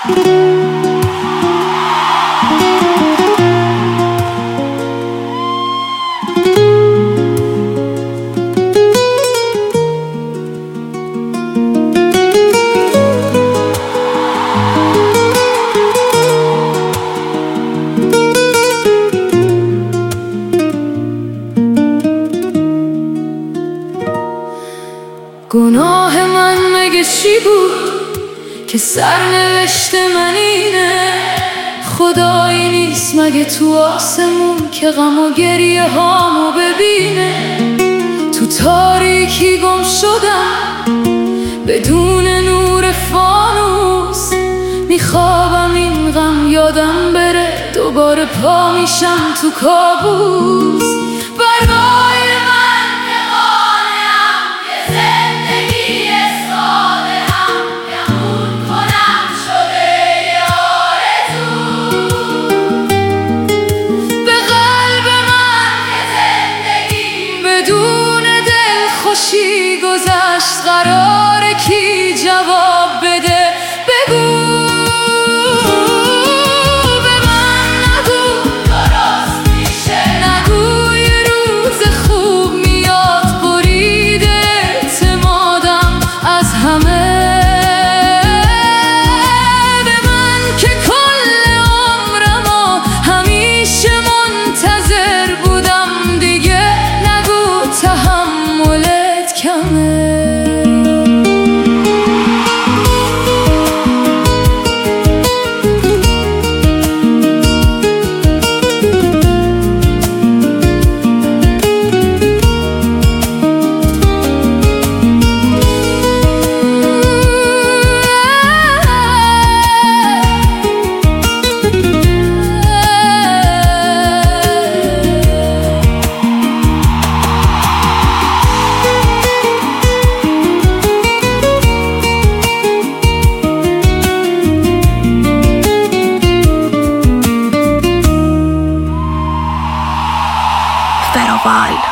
گناه من مگه چی بود که سرنوشت من اینه؟ خدایی نیست مگه تو آسمون که غم و گریه هامو ببینه؟ تو تاریکی گم شدم بدون نور فانوس، میخوابم این غم یادم بره، دوباره پا میشم تو کابوس. برای من که قانعم که زندگی ساده هم گمون کنم شده یه آرزو، به قلب من که زندگی بدون دلخوشی گذشت، قراره کی جواب بده؟ بگو Wild.